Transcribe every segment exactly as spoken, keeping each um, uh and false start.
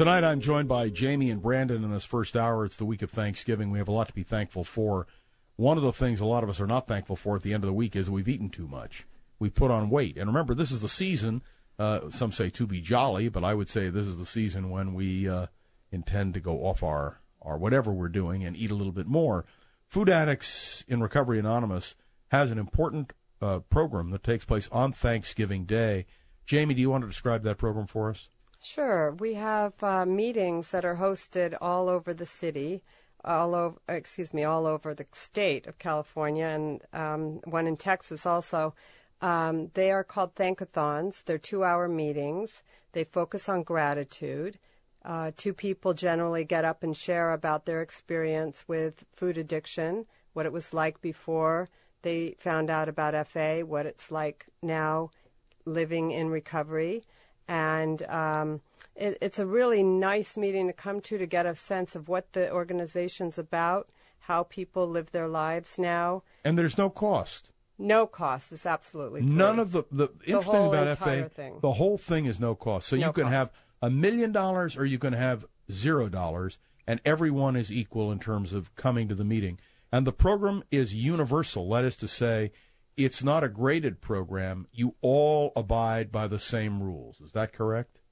Tonight I'm joined by Jamie and Brandon in this first hour. It's the week of Thanksgiving. We have a lot to be thankful for. One of the things a lot of us are not thankful for at the end of the week is we've eaten too much. We put on weight. And remember, this is the season, uh, some say to be jolly, but I would say this is the season when we uh, intend to go off our, our whatever we're doing and eat a little bit more. Food Addicts in Recovery Anonymous has an important uh, program that takes place on Thanksgiving Day. Jamie, do you want to describe that program for us? Sure. We have uh, meetings that are hosted all over the city, all over, excuse me, all over the state of California, and um, one in Texas also. Um, they are called Thankathons. They're two-hour meetings. They focus on gratitude. Uh, two people generally get up and share about their experience with food addiction, what it was like before they found out about F A, what it's like now living in recovery. And um, it, it's a really nice meeting to come to to get a sense of what the organization's about, how people live their lives now. And there's no cost. No cost. It's absolutely free. None of the, the, the interesting whole about F A, thing. The whole thing is no cost. So no you can cost. have a million dollars or you can have zero dollars, and everyone is equal in terms of coming to the meeting. And the program is universal. That is to say, it's not a graded program. You all abide by the same rules. Is that correct?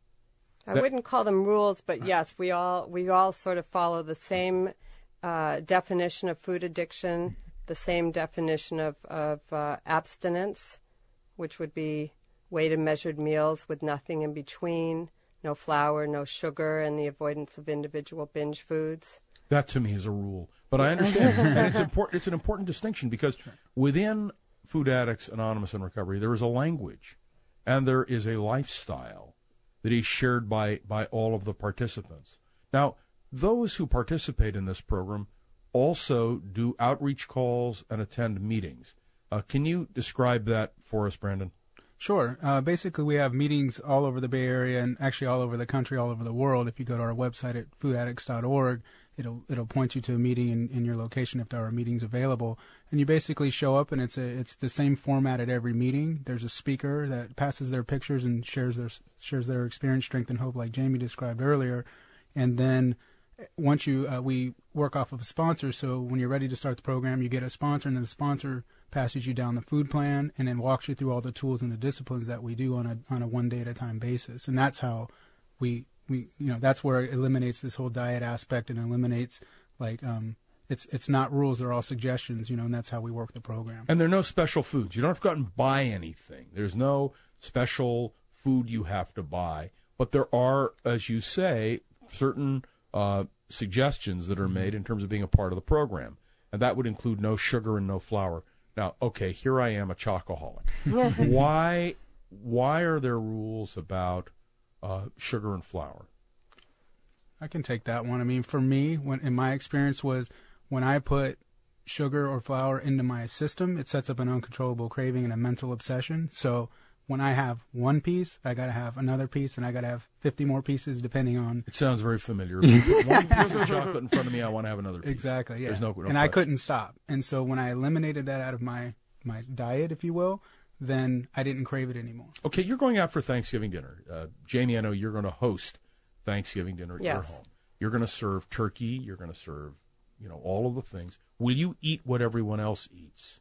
I that, wouldn't call them rules, but yes, we all we all sort of follow the same uh, definition of food addiction, the same definition of, of uh, abstinence, which would be weighed and measured meals with nothing in between, no flour, no sugar, and the avoidance of individual binge foods. That to me is a rule. But I understand, and it's important. It's an important distinction because within Food Addicts Anonymous in Recovery, there is a language, and there is a lifestyle that is shared by, by all of the participants. Now, those who participate in this program also do outreach calls and attend meetings. Uh, can you describe that for us, Brandon? Sure. Uh, basically, we have meetings all over the Bay Area and actually all over the country, all over the world. If you go to our website at food addicts dot org, it'll it'll point you to a meeting in, in your location if there are meetings available. And you basically show up, and it's a it's the same format at every meeting. There's a speaker that passes their pictures and shares their shares their experience, strength, and hope, like Jamie described earlier. And then once you uh, we work off of a sponsor, so when you're ready to start the program, you get a sponsor, and then the sponsor passes you down the food plan and then walks you through all the tools and the disciplines that we do on a on a one day at a time basis. And that's how we we you know that's where it eliminates this whole diet aspect and eliminates like um it's it's not rules, they're all suggestions, you know, and that's how we work the program. And there are no special foods. You don't have to go out and buy anything. There's no special food you have to buy. But there are, as you say, certain uh, suggestions that are made in terms of being a part of the program. And that would include no sugar and no flour. Now, okay, here I am, a chocoholic. why why are there rules about uh, sugar and flour? I can take that one. I mean, for me, when in my experience was when I put sugar or flour into my system, it sets up an uncontrollable craving and a mental obsession. So when I have one piece, I got to have another piece, and I got to have fifty more pieces depending on... It sounds very familiar. If you put one piece of chocolate in front of me, I want to have another piece. Exactly, yeah. There's no, no and question. I couldn't stop. And so when I eliminated that out of my, my diet, if you will, then I didn't crave it anymore. Okay, you're going out for Thanksgiving dinner. Uh, Jamie, I know you're going to host Thanksgiving dinner at yes. your home. You're going to serve turkey. You're going to serve, you know, all of the things. Will you eat what everyone else eats?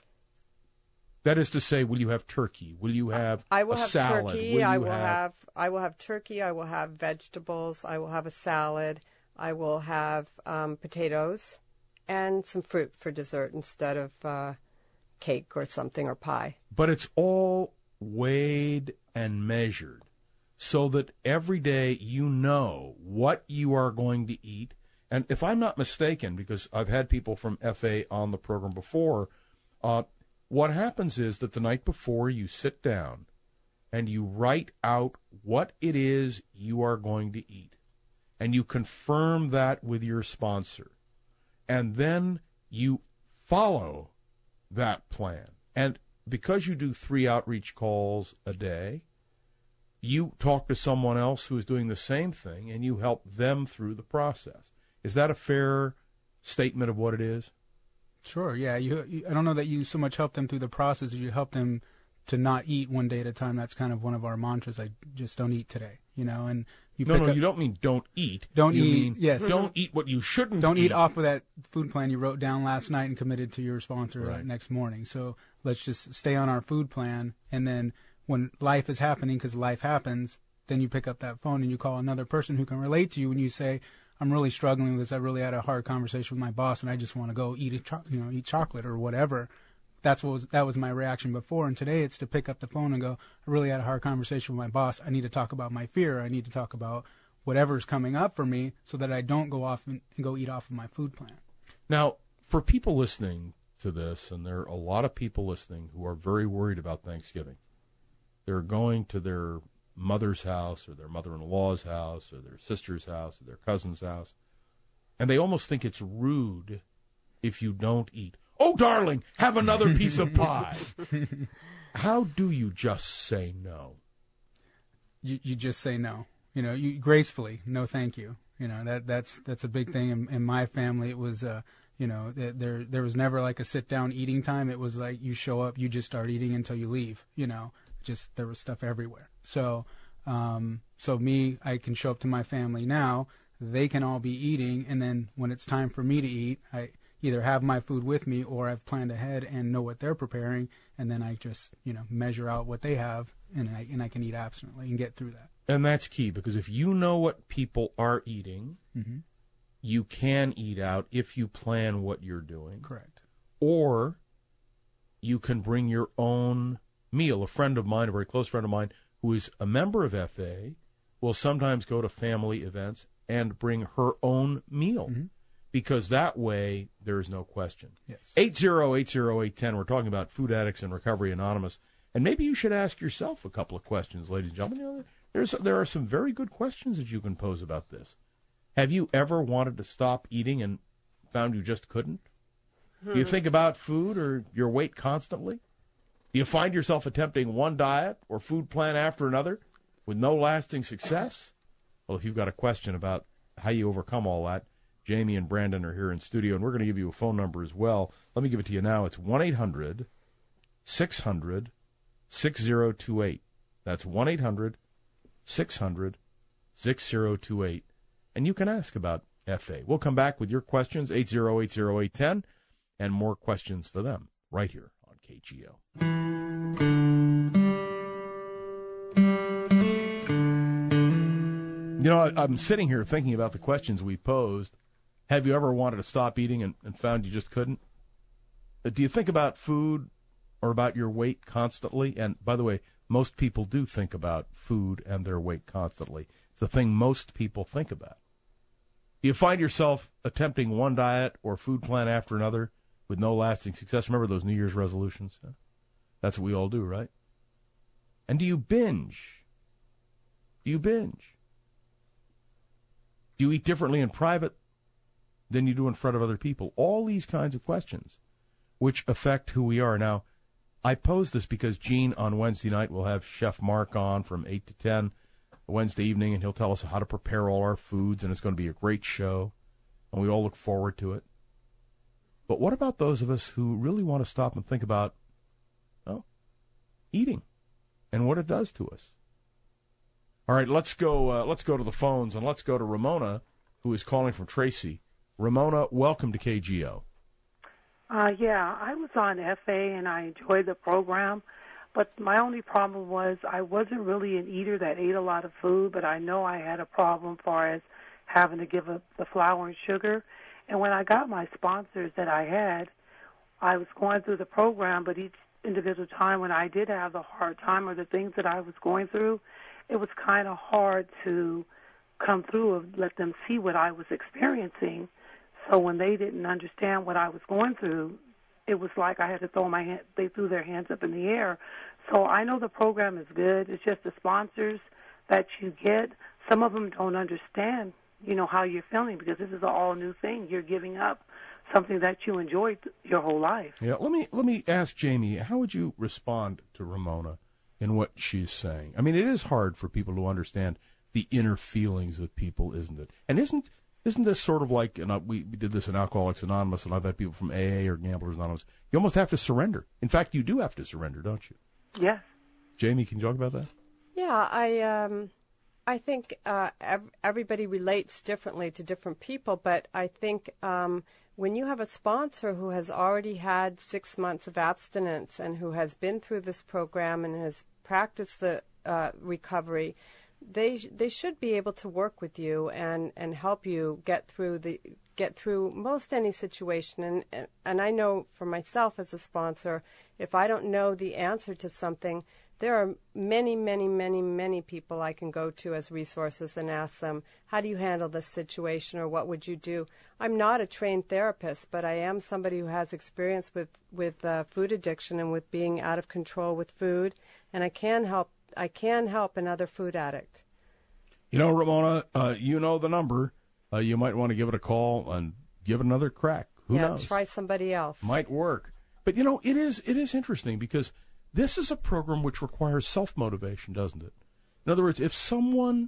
That is to say, will you have turkey? Will you have I will a have salad? turkey. Will I you will have... have I will have turkey. I will have vegetables. I will have a salad. I will have um, potatoes and some fruit for dessert instead of uh, cake or something or pie. But it's all weighed and measured so that every day you know what you are going to eat. And if I'm not mistaken, because I've had people from F A on the program before, uh, what happens is that the night before you sit down and you write out what it is you are going to eat. And you confirm that with your sponsor. And then you follow that plan. And because you do three outreach calls a day, you talk to someone else who is doing the same thing, and you help them through the process. Is that a fair statement of what it is? Sure, yeah. You, you, I don't know that you so much help them through the process as you help them to not eat one day at a time. That's kind of one of our mantras, like just don't eat today, you know. And You no, pick no, up, you don't mean don't eat. Don't you eat, Mean yes. Don't eat what you shouldn't Don't eat. eat off of that food plan you wrote down last night and committed to your sponsor Right. that next morning. So let's just stay on our food plan, and then when life is happening, because life happens, then you pick up that phone and you call another person who can relate to you, and you say, I'm really struggling with this. I really had a hard conversation with my boss, and I just want to go eat a cho- you know eat chocolate or whatever. That's what was, that was my reaction before, and today it's to pick up the phone and go, I really had a hard conversation with my boss. I need to talk about my fear. I need to talk about whatever's coming up for me so that I don't go off and, and go eat off of my food plan. Now, for people listening to this, and there are a lot of people listening who are very worried about Thanksgiving. They're going to their mother's house or their mother-in-law's house or their sister's house or their cousin's house, and they almost think it's rude if you don't eat. Oh, darling, have another piece of pie. How do you just say no? You, you just say no. You know, you gracefully, no, thank you. You know, that that's that's a big thing in, in my family. It was, uh, you know, there there was never like a sit down eating time. It was like you show up, you just start eating until you leave. You know, just there was stuff everywhere. So, um, so me, I can show up to my family now. They can all be eating, and then when it's time for me to eat, I either have my food with me or I've planned ahead and know what they're preparing, and then I just, you know, measure out what they have, and I and I can eat abstinently and get through that. And that's key, because if you know what people are eating, mm-hmm. you can eat out if you plan what you're doing. Correct. Or you can bring your own meal. A friend of mine, a very close friend of mine, who is a member of F A, will sometimes go to family events and bring her own meal, mm-hmm. because that way there is no question. Yes. eight zero eight zero eight one zero. We're talking about Food Addicts and Recovery Anonymous. And maybe you should ask yourself a couple of questions, ladies and gentlemen. You know, there's, there are some very good questions that you can pose about this. Have you ever wanted to stop eating and found you just couldn't? Hmm. Do you think about food or your weight constantly? Do you find yourself attempting one diet or food plan after another with no lasting success? Well, if you've got a question about how you overcome all that, Jamie and Brandon are here in studio, and we're going to give you a phone number as well. Let me give it to you now. It's one eight hundred six hundred six zero two eight. That's one eight hundred six hundred six zero two eight. And you can ask about F A. We'll come back with your questions, eight zero eight zero eight one zero, and more questions for them right here on K G O. You know, I'm sitting here thinking about the questions we posed. Have you ever wanted to stop eating and, and found you just couldn't? Do you think about food or about your weight constantly? And by the way, most people do think about food and their weight constantly. It's the thing most people think about. Do you find yourself attempting one diet or food plan after another with no lasting success? Remember those New Year's resolutions? That's what we all do, right? And do you binge? Do you binge? Do you eat differently in private than you do in front of other people? All these kinds of questions which affect who we are. Now, I pose this because Gene on Wednesday night will have Chef Mark on from eight to ten Wednesday evening, and he'll tell us how to prepare all our foods, and it's going to be a great show, and we all look forward to it. But what about those of us who really want to stop and think about, well, eating and what it does to us? All right, let's go. Uh, let's go to the phones, and let's go to Ramona, who is calling from Tracy. Ramona, welcome to K G O. Uh, yeah, I was on F A, and I enjoyed the program, but my only problem was I wasn't really an eater that ate a lot of food, but I know I had a problem as far as having to give up the flour and sugar. And when I got my sponsors that I had, I was going through the program, but each individual time when I did have the hard time or the things that I was going through, it was kind of hard to come through and let them see what I was experiencing. So when they didn't understand what I was going through, it was like I had to throw my hand, they threw their hands up in the air. So I know the program is good. It's just the sponsors that you get, some of them don't understand, you know, how you're feeling, because this is an all new thing. You're giving up something that you enjoyed your whole life. Yeah, let me let me ask Jamie, how would you respond to Ramona in what she's saying? I mean, it is hard for people to understand the inner feelings of people, isn't it? And isn't isn't this sort of like, and we did this in Alcoholics Anonymous, and I've had people from A A or Gamblers Anonymous, you almost have to surrender. In fact, you do have to surrender, don't you? Yes. Jamie, can you talk about that? Yeah, I um, I think uh, ev- everybody relates differently to different people, but I think um, when you have a sponsor who has already had six months of abstinence and who has been through this program and has practiced the uh, recovery, they sh- they should be able to work with you and, and help you get through the get through most any situation. And, and and I know for myself as a sponsor, if I don't know the answer to something, there are many, many, many, many people I can go to as resources and ask them, how do you handle this situation, or what would you do? I'm not a trained therapist, but I am somebody who has experience with, with uh, food addiction and with being out of control with food, and I can help I can help another food addict. You know, Ramona, uh, you know the number. Uh, you might want to give it a call and give it another crack. Who yeah, knows? Try somebody else. Might work. But, you know, it is it is interesting because this is a program which requires self-motivation, doesn't it? In other words, if someone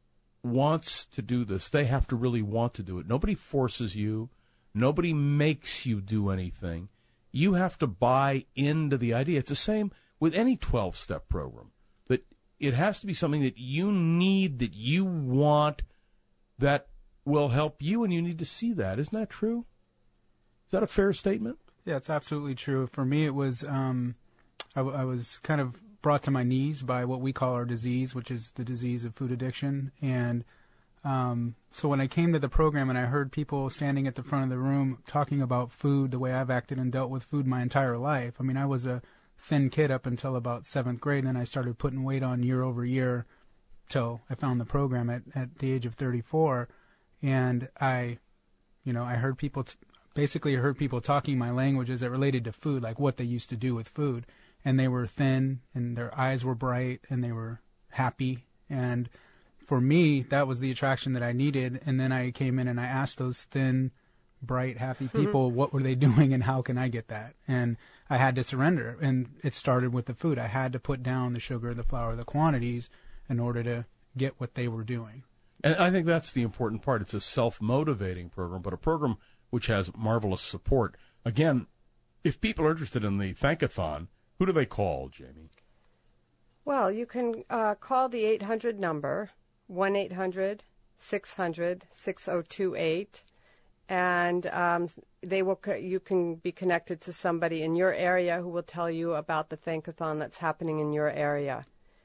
wants to do this, they have to really want to do it. Nobody forces you. Nobody makes you do anything. You have to buy into the idea. It's the same with any twelve-step program. But it has to be something that you need, that you want, that will help you, and you need to see that. Isn't that true? Is that a fair statement? Yeah, it's absolutely true. For me, it was... Um I, w- I was kind of brought to my knees by what we call our disease, which is the disease of food addiction. And um, so when I came to the program and I heard people standing at the front of the room talking about food, the way I've acted and dealt with food my entire life. I mean, I was a thin kid up until about seventh grade, and then I started putting weight on year over year till I found the program at, at the age of thirty-four. And I, you know, I heard people, t- basically heard people talking my language as it related to food, like what they used to do with food. And they were thin, and their eyes were bright, and they were happy. And for me, that was the attraction that I needed. And then I came in and I asked those thin, bright, happy people, mm-hmm. what were they doing and how can I get that? And I had to surrender. And it started with the food. I had to put down the sugar, the flour, the quantities in order to get what they were doing. And I think that's the important part. It's a self-motivating program, but a program which has marvelous support. Again, if people are interested in the Thankathon, who do they call, Jamie? Well, you can uh, call the eight hundred number, one eight hundred six hundred six oh two eight, and um, they will. Co- you can be connected to somebody in your area who will tell you about the Thankathon that's happening in your area.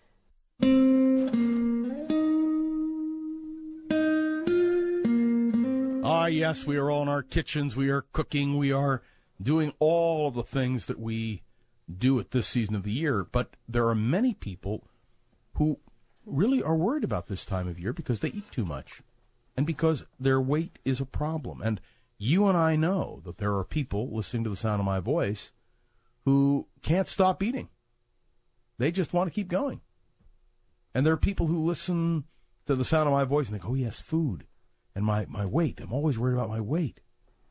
Ah, yes, we are all in our kitchens. We are cooking. We are doing all of the things that we do at this season of the year, but there are many people who really are worried about this time of year because they eat too much and because their weight is a problem. And you and I know that there are people listening to the sound of my voice who can't stop eating. They just want to keep going. And there are people who listen to the sound of my voice and think, oh, yes, food and my, my weight. I'm always worried about my weight.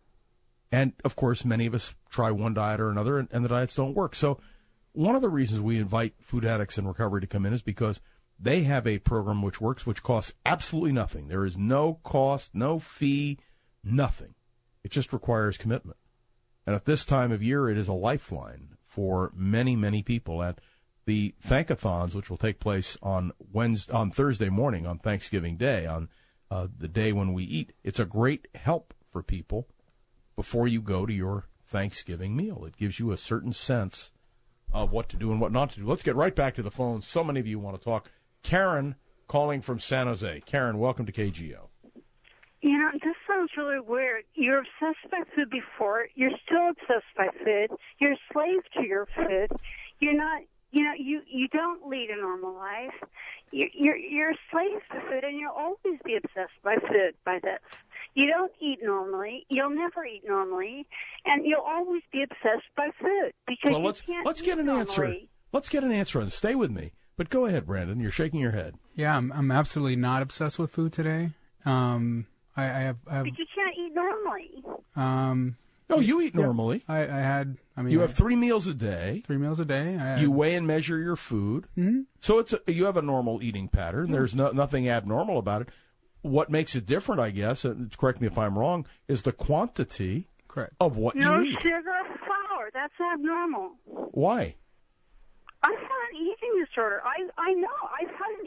And, of course, many of us try one diet or another, and, and the diets don't work. So one of the reasons we invite food addicts in recovery to come in is because they have a program which works, which costs absolutely nothing. There is no cost, no fee, nothing. It just requires commitment. And at this time of year, it is a lifeline for many, many people. And the Thankathons, which will take place on Wednesday, on Thursday morning, on Thanksgiving Day, on uh, the day when we eat, it's a great help for people before you go to your Thanksgiving meal. It gives you a certain sense of what to do and what not to do. Let's get right back to the phone. So many of you want to talk. Karen calling from San Jose. Karen, welcome to K G O. You know, this sounds really weird. You're obsessed by food before. You're still obsessed by food. You're a slave to your food. You're not, you know, you, you don't lead a normal life. You're, you're, you're a slave to food, and you'll always be obsessed by food, by this. You don't eat normally. You'll never eat normally, and you'll always be obsessed by food because well, let's, you can't let's eat get an normally. answer. Let's get an answer on. Stay with me, but go ahead, Brandon. You're shaking your head. Yeah, I'm I'm absolutely not obsessed with food today. Um, I, I have, I have. But you can't eat normally. Um. No, you eat normally. I, I had. I mean, you I, have three meals a day. Three meals a day. I had, you weigh and measure your food, mm-hmm. so it's a, you have a normal eating pattern. Mm-hmm. There's no, nothing abnormal about it. What makes it different, I guess, and correct me if I'm wrong, is the quantity Correct. of what no you eat. No sugar or flour. That's abnormal. Why? I've had an eating disorder. I I know. I've had an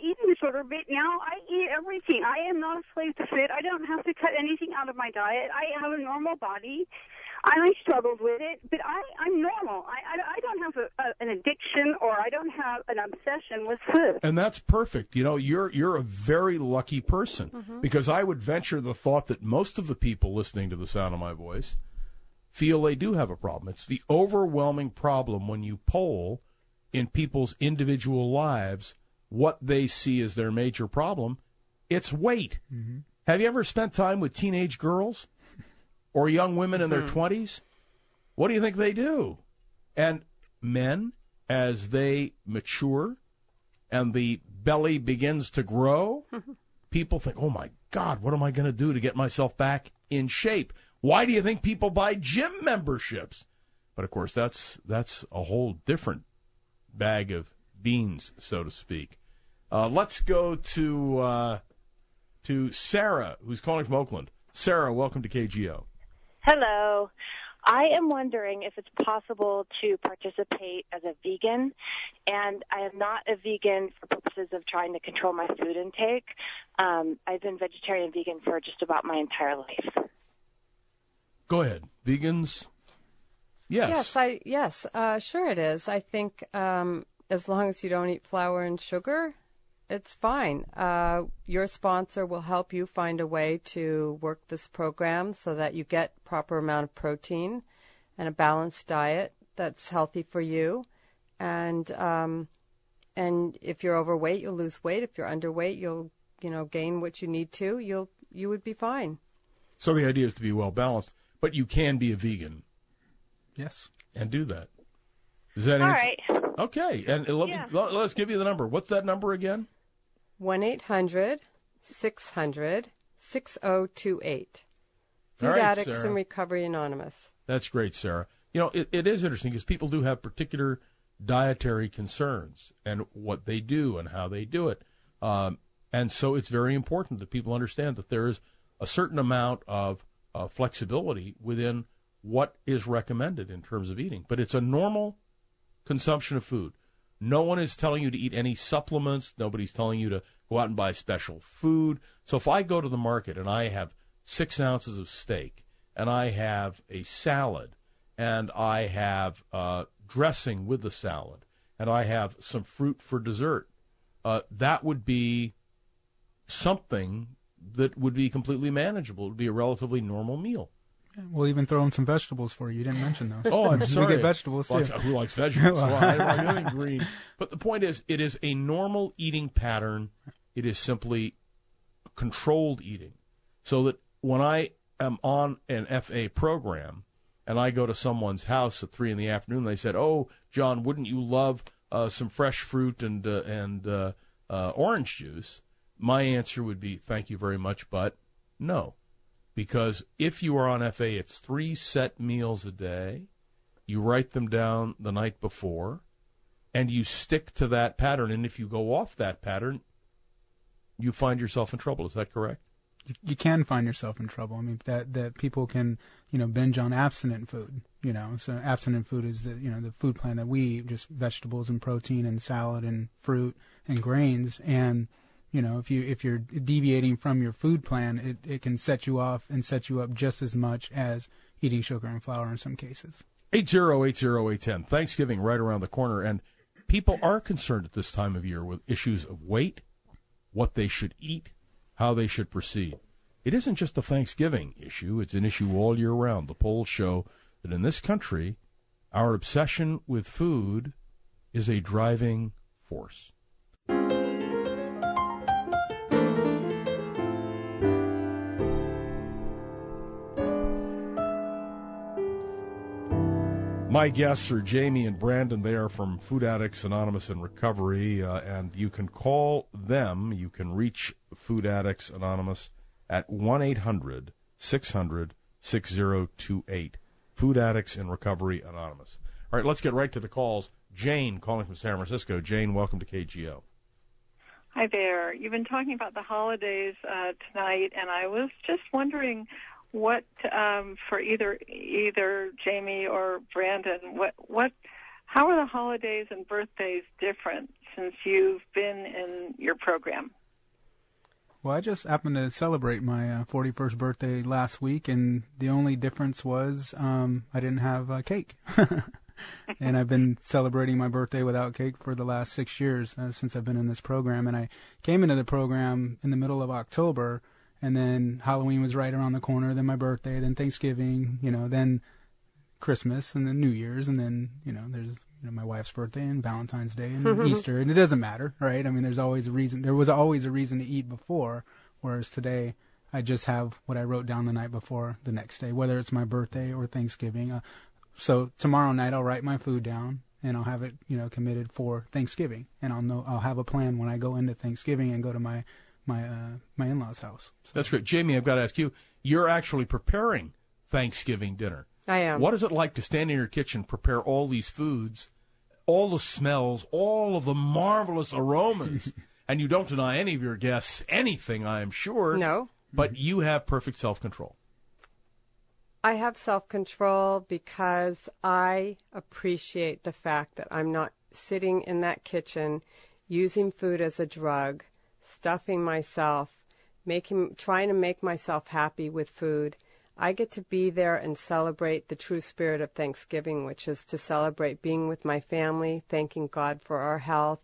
eating disorder, but now I eat everything. I am not a slave to fit. I don't have to cut anything out of my diet. I have a normal body. I struggled with it, but I, I'm normal. I, I, I don't have a, a, an addiction, or I don't have an obsession with food. And that's perfect. You know, you're you're a very lucky person, mm-hmm. because I would venture the thought that most of the people listening to the sound of my voice feel they do have a problem. It's the overwhelming problem when you poll in people's individual lives what they see as their major problem. It's weight. Mm-hmm. Have you ever spent time with teenage girls? Or young women in their twenties? What do you think they do? And men, as they mature and the belly begins to grow, people think, oh, my God, what am I going to do to get myself back in shape? Why do you think people buy gym memberships? But, of course, that's that's a whole different bag of beans, so to speak. Uh, let's go to uh, to Sarah, who's calling from Oakland. Sarah, welcome to K G O. Hello. I am wondering if it's possible to participate as a vegan, and I am not a vegan for purposes of trying to control my food intake. Um, I've been vegetarian and vegan for just about my entire life. Go ahead. Vegans? Yes. Yes, I yes, uh, sure it is. I think um, as long as you don't eat flour and sugar, it's fine. Uh, your sponsor will help you find a way to work this program so that you get proper amount of protein and a balanced diet that's healthy for you. And um, and if you're overweight, you'll lose weight. If you're underweight, you'll you know gain what you need to. You'll you would be fine. So the idea is to be well balanced, but you can be a vegan. Yes, and do that. Does that All answer? right. Okay, and let yeah. me, let, let's give you the number. What's that number again? one eight hundred six hundred six oh two eight. Food right, Addicts Sarah. and Recovery Anonymous. That's great, Sarah. You know, it, it is interesting because people do have particular dietary concerns and what they do and how they do it. Um, and so it's very important that people understand that there is a certain amount of uh, flexibility within what is recommended in terms of eating. But it's a normal consumption of food. No one is telling you to eat any supplements. Nobody's telling you to go out and buy special food. So if I go to the market and I have six ounces of steak and I have a salad and I have uh, dressing with the salad and I have some fruit for dessert, uh, that would be something that would be completely manageable. It would be a relatively normal meal. We'll even throw in some vegetables for you. You didn't mention those. Oh, I'm sorry. We get vegetables, too. Well, who likes vegetables? Well, I like anything green. But the point is, it is a normal eating pattern. It is simply controlled eating. So that when I am on an F A program and I go to someone's house at three in the afternoon, they said, oh, John, wouldn't you love uh, some fresh fruit and, uh, and uh, uh, orange juice? My answer would be, thank you very much, but no. Because if you are on F A, it's three set meals a day. You write them down the night before, and you stick to that pattern. And if you go off that pattern, you find yourself in trouble. Is that correct? You, you can find yourself in trouble. I mean, that that people can, you know, binge on abstinent food. You know, so abstinent food is the you know the food plan that we eat, just vegetables and protein and salad and fruit and grains. And you know, if you if you're deviating from your food plan, it, it can set you off and set you up just as much as eating sugar and flour in some cases. eight zero eight zero eight one zero. Thanksgiving right around the corner, and people are concerned at this time of year with issues of weight, what they should eat, how they should proceed. It isn't just a Thanksgiving issue. It's an issue all year round. The polls show that in this country, our obsession with food is a driving force. My guests are Jamie and Brandon. They are from Food Addicts Anonymous and Recovery, uh, and you can call them. You can reach Food Addicts Anonymous at one eight hundred six hundred six oh two eight. Food Addicts in Recovery Anonymous. All right, let's get right to the calls. Jane calling from San Francisco. Jane, welcome to K G O. Hi there. You've been talking about the holidays uh, tonight, and I was just wondering what um, for either either Jamie or Brandon, what what how are the holidays and birthdays different since you've been in your program? Well, I just happened to celebrate my uh, forty-first birthday last week, and the only difference was um, I didn't have uh, cake. And I've been celebrating my birthday without cake for the last six years uh, since I've been in this program. And I came into the program in the middle of October, and then Halloween was right around the corner, then my birthday, then Thanksgiving, you know, then Christmas, and then New Year's, and then, you know, there's you know my wife's birthday and Valentine's Day and Easter, and it doesn't matter, right? I mean, there's always a reason. There was always a reason to eat before, whereas today I just have what I wrote down the night before the next day, whether it's my birthday or Thanksgiving. Uh, so tomorrow night I'll write my food down and I'll have it, you know, committed for Thanksgiving, and I'll know I'll have a plan when I go into Thanksgiving and go to my my uh, my in-laws' house. So. That's great, Jamie. I've got to ask you. You're actually preparing Thanksgiving dinner. I am. What is it like to stand in your kitchen, prepare all these foods, all the smells, all of the marvelous aromas, and you don't deny any of your guests anything, I am sure. No. But you have perfect self-control. I have self-control because I appreciate the fact that I'm not sitting in that kitchen using food as a drug, stuffing myself, making, trying to make myself happy with food. I get to be there and celebrate the true spirit of Thanksgiving, which is to celebrate being with my family, thanking God for our health,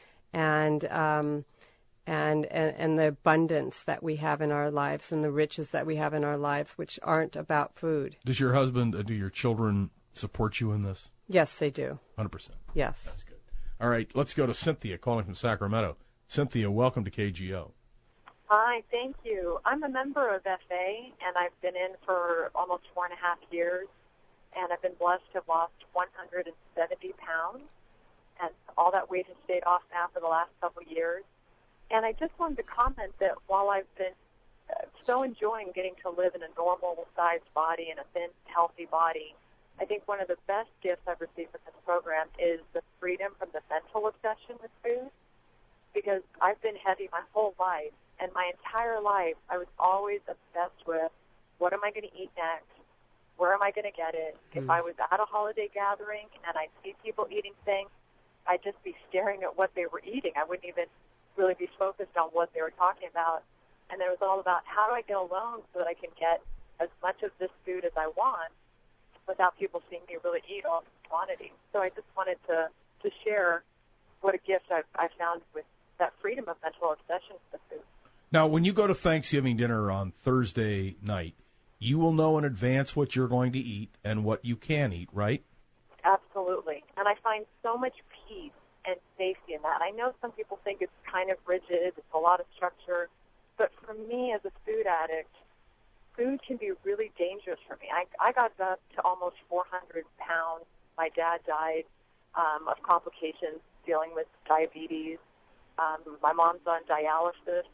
and um, and, and and the abundance that we have in our lives and the riches that we have in our lives, which aren't about food. Does your husband, uh, do your children support you in this? Yes, they do. one hundred percent. Yes. That's good. All right, let's go to Cynthia calling from Sacramento. Cynthia, welcome to K G O. Hi, thank you. I'm a member of F A, and I've been in for almost four and a half years, and I've been blessed to have lost one hundred seventy pounds, and all that weight has stayed off now for the last couple of years. And I just wanted to comment that while I've been uh, so enjoying getting to live in a normal-sized body and a thin, healthy body, I think one of the best gifts I've received from this program is the freedom from the mental obsession with food, because I've been heavy my whole life. And my entire life, I was always obsessed with, what am I going to eat next? Where am I going to get it? Mm. If I was at a holiday gathering and I see people eating things, I'd just be staring at what they were eating. I wouldn't even really be focused on what they were talking about. And it was all about, how do I get alone so that I can get as much of this food as I want without people seeing me really eat all this quantity. So I just wanted to, to share what a gift I've, I found with that freedom of mental obsession with food. Now, when you go to Thanksgiving dinner on Thursday night, you will know in advance what you're going to eat and what you can eat, right? Absolutely. And I find so much peace and safety in that. I know some people think it's kind of rigid, it's a lot of structure, but for me as a food addict, food can be really dangerous for me. I, I got up to almost four hundred pounds. My dad died um, of complications dealing with diabetes. Um, my mom's on dialysis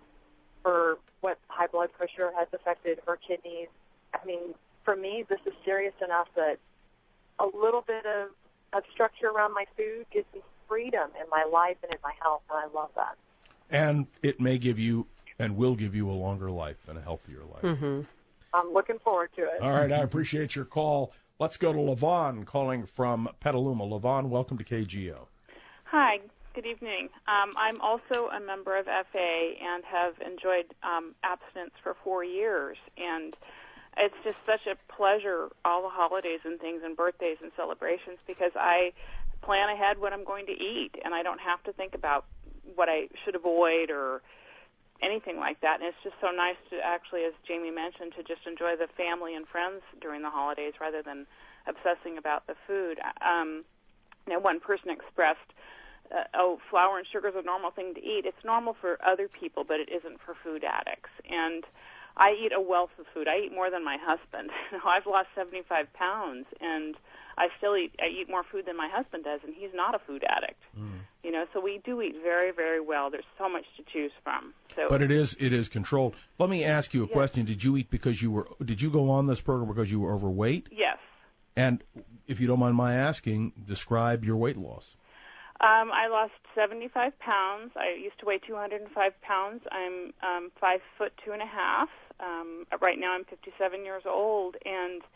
for what high blood pressure has affected her kidneys. I mean, for me, this is serious enough that a little bit of, of structure around my food gives me freedom in my life and in my health, and I love that. And it may give you and will give you a longer life and a healthier life. Mm-hmm. I'm looking forward to it. All right, I appreciate your call. Let's go to Levon calling from Petaluma. Levon, welcome to K G O. Hi. Good evening. Um, I'm also a member of F A and have enjoyed um, abstinence for four years. And it's just such a pleasure, all the holidays and things and birthdays and celebrations, because I plan ahead what I'm going to eat, and I don't have to think about what I should avoid or anything like that. And it's just so nice to actually, as Jamie mentioned, to just enjoy the family and friends during the holidays rather than obsessing about the food. Um, you know, one person expressed, Uh, oh, flour and sugar is a normal thing to eat. It's normal for other people, but it isn't for food addicts. And I eat a wealth of food. I eat more than my husband. I've lost seventy-five pounds, and I still eat. I eat more food than my husband does, and he's not a food addict. Mm. You know, so we do eat very, very well. There's so much to choose from. So, but it is it is controlled. Let me ask you a yes. question. Did you eat because you were? Did you go on this program because you were overweight? Yes. And if you don't mind my asking, describe your weight loss. Um, I lost seventy-five pounds. I used to weigh two hundred five pounds. I'm um, five foot two and a half. Um, right now I'm fifty-seven years old, and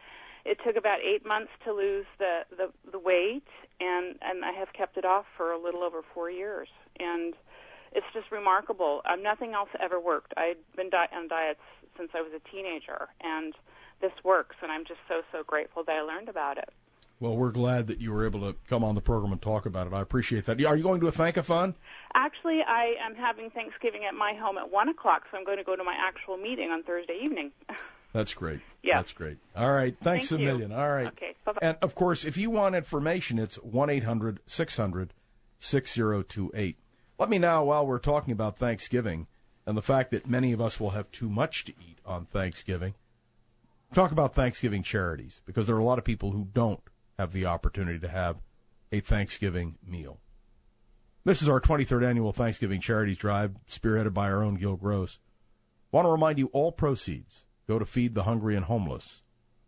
it took about eight months to lose the, the, the weight, and, and I have kept it off for a little over four years. And it's just remarkable. Um, nothing else ever worked. I'd been di- on diets since I was a teenager, and this works, and I'm just so, so grateful that I learned about it. Well, we're glad that you were able to come on the program and talk about it. I appreciate that. Are you going to a Thank-A-Thon? Actually, I am having Thanksgiving at my home at one o'clock, so I'm going to go to my actual meeting on Thursday evening. That's great. Yeah. That's great. All right. Thanks Thank a you. million. All right. Okay. Bye-bye. And, of course, if you want information, it's one eight hundred six hundred six zero two eight. Let me now, while we're talking about Thanksgiving and the fact that many of us will have too much to eat on Thanksgiving, talk about Thanksgiving charities, because there are a lot of people who don't have the opportunity to have a Thanksgiving meal. This is our twenty-third annual Thanksgiving Charities Drive, spearheaded by our own Gil Gross. I want to remind you, all proceeds go to feed the hungry and homeless.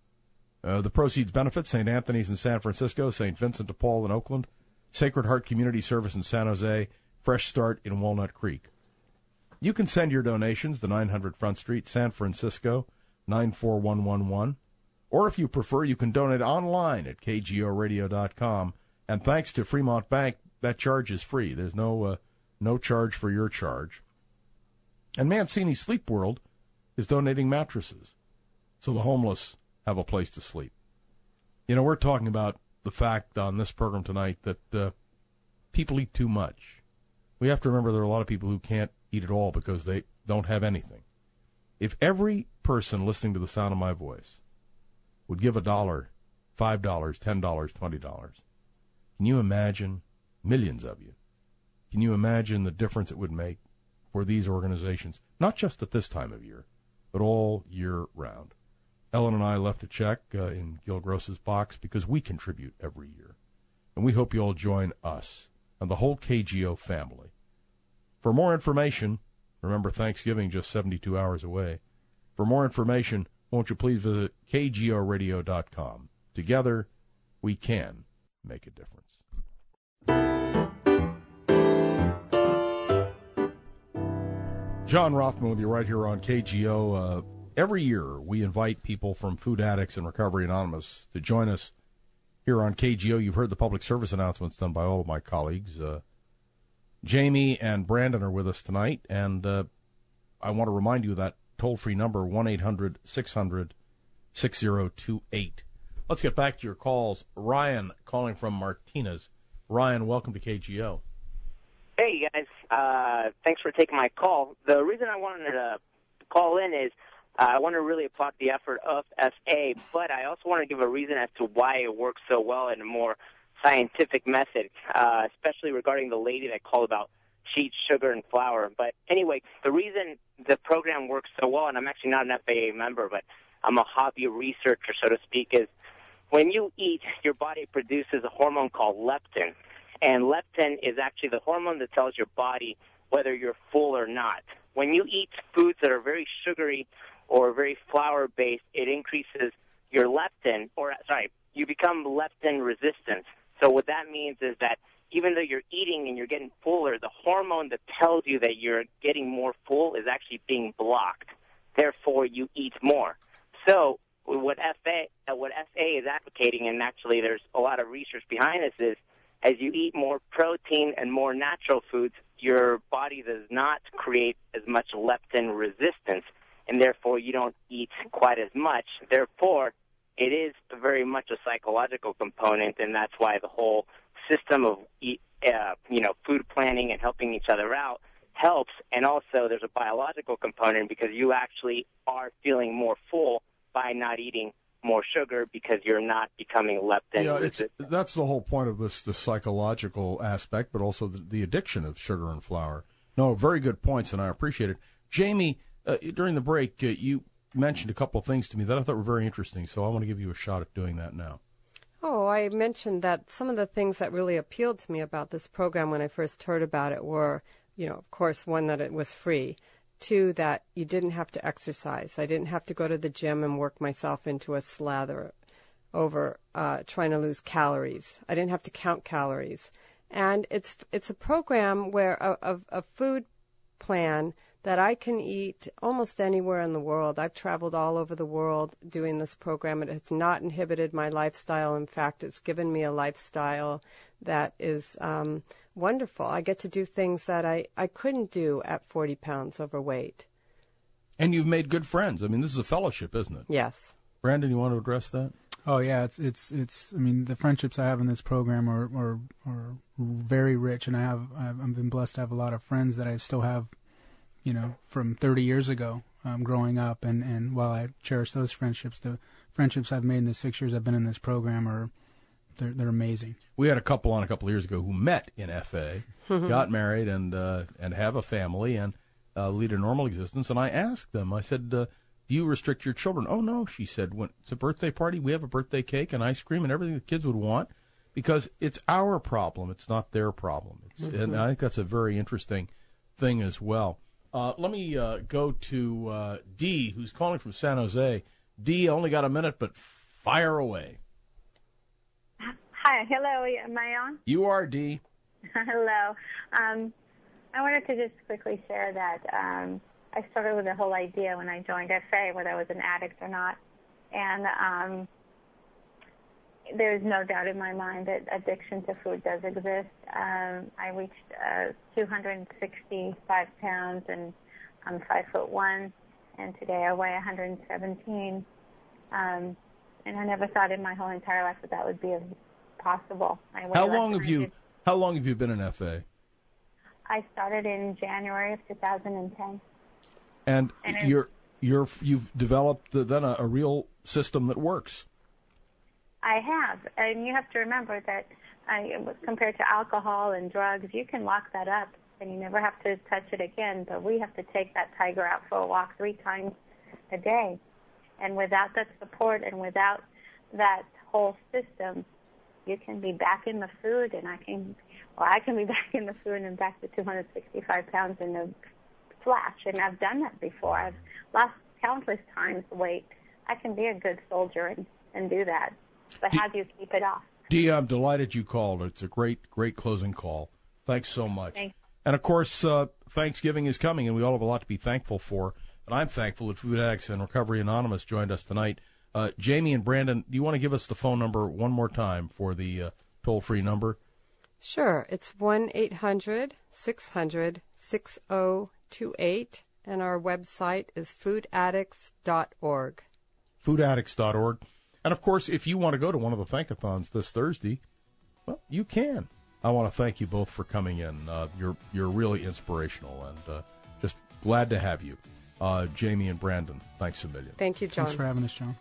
Uh, the proceeds benefit Saint Anthony's in San Francisco, Saint Vincent de Paul in Oakland, Sacred Heart Community Service in San Jose, Fresh Start in Walnut Creek. You can send your donations to nine hundred Front Street, San Francisco, nine four one one one. Or if you prefer, you can donate online at k g o radio dot com. And thanks to Fremont Bank, that charge is free. There's no uh, no charge for your charge. And Mancini Sleep World is donating mattresses, so the homeless have a place to sleep. You know, we're talking about the fact on this program tonight that uh, people eat too much. We have to remember there are a lot of people who can't eat at all because they don't have anything. If every person listening to the sound of my voice would give a dollar, five dollars, ten dollars, twenty dollars, can you imagine, millions of you, can you imagine the difference it would make for these organizations, not just at this time of year, but all year round? Ellen and I left a check uh, in Gil Gross's box because we contribute every year. And we hope you all join us and the whole K G O family. For more information, remember Thanksgiving just seventy-two hours away. For more information, won't you please visit k g o radio dot com. Together, we can make a difference. John Rothman with you right here on K G O. Uh, every year, we invite people from Food Addicts and Recovery Anonymous to join us here on K G O. You've heard the public service announcements done by all of my colleagues. Uh, Jamie and Brandon are with us tonight, and uh, I want to remind you of that toll-free number, one eight hundred six hundred six zero two eight. Let's get back to your calls. Ryan calling from Martinez. Ryan, welcome to K G O. Hey, guys. Uh, thanks for taking my call. The reason I wanted to call in is uh, I want to really applaud the effort of F A, but I also want to give a reason as to why it works so well in a more scientific method, uh, especially regarding the lady that called about sheet, sugar, and flour. But anyway, the reason the program works so well, and I'm actually not an F A A member, but I'm a hobby researcher, so to speak, is when you eat, your body produces a hormone called leptin. And leptin is actually the hormone that tells your body whether you're full or not. When you eat foods that are very sugary or very flour-based, it increases your leptin, or sorry, you become leptin resistant. So what that means is that even though you're eating and you're getting fuller, the hormone that tells you that you're getting more full is actually being blocked. Therefore, you eat more. So what F A, uh, what F A is advocating, and actually there's a lot of research behind this, is as you eat more protein and more natural foods, your body does not create as much leptin resistance, and therefore you don't eat quite as much. Therefore, it is very much a psychological component, and that's why the whole system of eat, uh, you know, food planning and helping each other out helps. And also there's a biological component because you actually are feeling more full by not eating more sugar because you're not becoming leptin Yeah, resistant. it's, that's the whole point of this, the psychological aspect, but also the, the addiction of sugar and flour. No, very good points, and I appreciate it. Jamie, uh, during the break, uh, you mentioned a couple of things to me that I thought were very interesting, so I want to give you a shot at doing that now. Oh, I mentioned that some of the things that really appealed to me about this program when I first heard about it were, you know, of course, one, that it was free. Two, that you didn't have to exercise. I didn't have to go to the gym and work myself into a slather over uh, trying to lose calories. I didn't have to count calories. And it's it's a program where a, a, a food plan that I can eat almost anywhere in the world. I've traveled all over the world doing this program. It has not inhibited my lifestyle. In fact, it's given me a lifestyle that is um, wonderful. I get to do things that I, I couldn't do at forty pounds overweight. And you've made good friends. I mean, this is a fellowship, isn't it? Yes. Brandon, you want to address that? Oh yeah, it's it's it's. I mean, the friendships I have in this program are are, are very rich, and I have I've, I've been blessed to have a lot of friends that I still have, you know, from thirty years ago, um, growing up, and and while I cherish those friendships, the friendships I've made in the six years I've been in this program are they're they're amazing. We had a couple on a couple of years ago who met in F A, got married, and uh, and have a family and uh, lead a normal existence. And I asked them, I said, Uh, do you restrict your children? Oh, no, she said. When it's a birthday party, we have a birthday cake and ice cream and everything the kids would want because it's our problem. It's not their problem. It's, mm-hmm. And I think that's a very interesting thing as well. Uh, let me uh, go to uh, Dee, who's calling from San Jose. Dee, I only got a minute, but fire away. Hi. Hello. Am I on? You are, Dee. Hello. Um, I wanted to just quickly share that um, I started with the whole idea when I joined F A, whether I was an addict or not. And um, there's no doubt in my mind that addiction to food does exist. Um, I reached uh, two hundred sixty-five pounds, and I'm five foot one, and today I weigh one hundred seventeen. Um, and I never thought in my whole entire life that that would be possible. I weigh How less long than have I you? did. How long have you been in F A? I started in January of two thousand ten. And, and you're you're you've developed then a, a real system that works. I have, and you have to remember that uh, compared to alcohol and drugs, you can lock that up, and you never have to touch it again. But we have to take that tiger out for a walk three times a day, and without that support and without that whole system, you can be back in the food, and I can, well, I can be back in the food and back to two hundred sixty-five pounds in the flash, and I've done that before. I've lost countless times weight. I can be a good soldier and, and do that. But D- how do you keep it off? Dee, I'm delighted you called. It's a great, great closing call. Thanks so much. Thanks. And, of course, uh, Thanksgiving is coming, and we all have a lot to be thankful for. And I'm thankful that Food Addicts and Recovery Anonymous joined us tonight. Uh, Jamie and Brandon, do you want to give us the phone number one more time for the uh, toll-free number? Sure. It's one eight hundred six hundred six oh two eight, and our website is food addicts dot org. food addicts dot org. And, of course, if you want to go to one of the Thankathons this Thursday, well, you can. I want to thank you both for coming in. Uh, you're you're really inspirational, and uh, just glad to have you. Uh, Jamie and Brandon, thanks a million. Thank you, John. Thanks for having us, John.